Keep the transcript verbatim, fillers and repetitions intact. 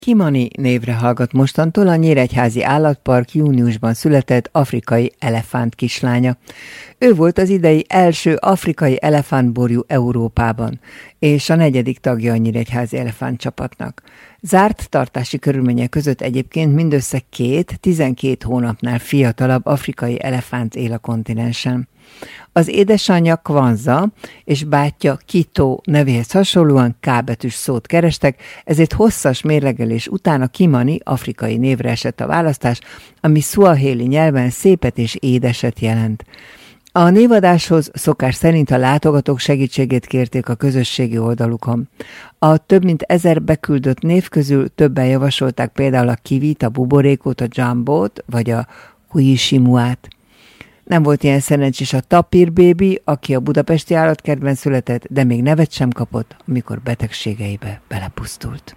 Kimani névre hallgat mostantól a Nyíregyházi Állatpark júniusban született afrikai elefánt kislánya. Ő volt az idei első afrikai elefántborjú Európában, és a negyedik tagja a nyíregyházi elefántcsapatnak. Zárt tartási körülmények között egyébként mindössze két, tizenkét hónapnál fiatalabb afrikai elefánt él a kontinensen. Az édesanyja Kwanza és bátyja Kito nevéhez hasonlóan K betűs szót kerestek, ezért hosszas mérlegelés után a Kimani afrikai névre esett a választás, ami szuahéli nyelven szépet és édeset jelent. A névadáshoz szokás szerint a látogatók segítségét kérték a közösségi oldalukon. A több mint ezer beküldött név közül többen javasolták például a kivit, a buborékot, a jambót vagy a huishimuát. Nem volt ilyen szerencsés a Tapir bébi, aki a budapesti állatkertben született, de még nevet sem kapott, amikor betegségeibe belepusztult.